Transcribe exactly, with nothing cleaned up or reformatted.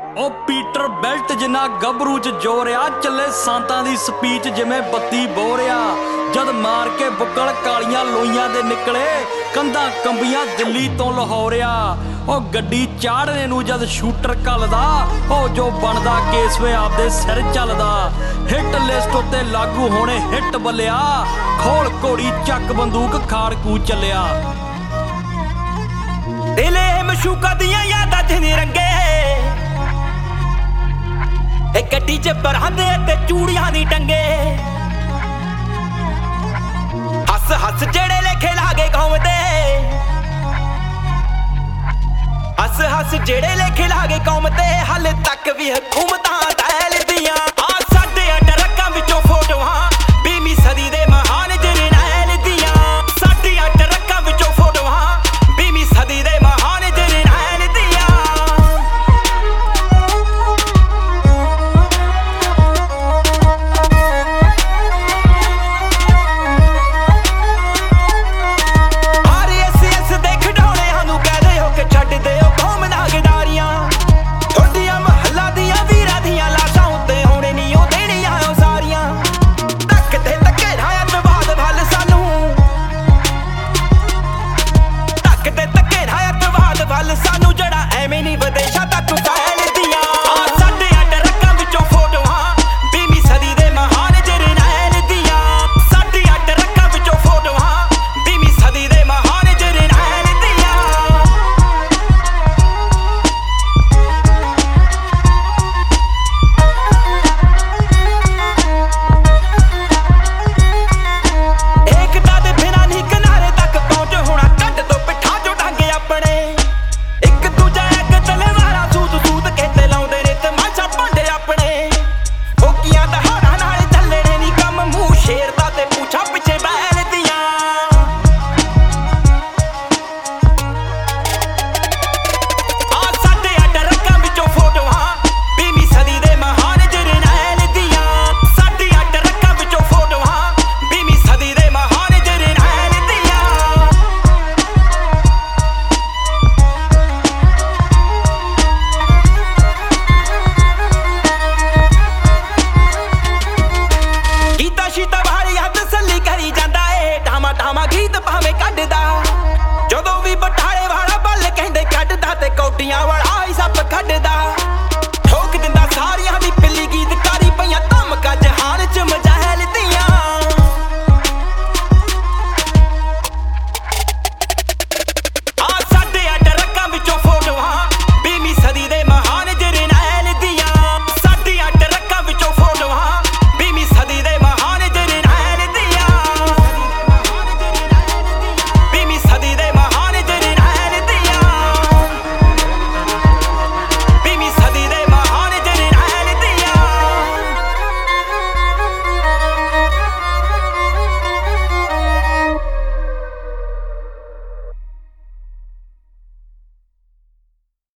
ओ Peter belt जिन्ना गबरू च जोरिया चले सांतां दी स्पीच जिवें बत्ती बोरिया जद मार के बुक्कल कालियां लोइयां दे निकले कंधां कंबियां दिल्ली तो लाहौरिया ओ गड्डी चाढ़ने नूं जद शूटर घलदा ओ जो बनदा केस वे आपदे सिर चलदा हिट लिस्ट उत्ते लागू होने हिट बल्लिया खोल घोड़ी चक बंदूक खाड़कू चलिया दिले मशूका दियां यादां च नी रंगे एक गड्डी च बरहांदे ते चूड़ियां नी टंगे हस हस जेड़े लेखे लागे कौम दे हस हस जेड़े लेखे लागे कौम ते हाले तक भी हुकूमतां दा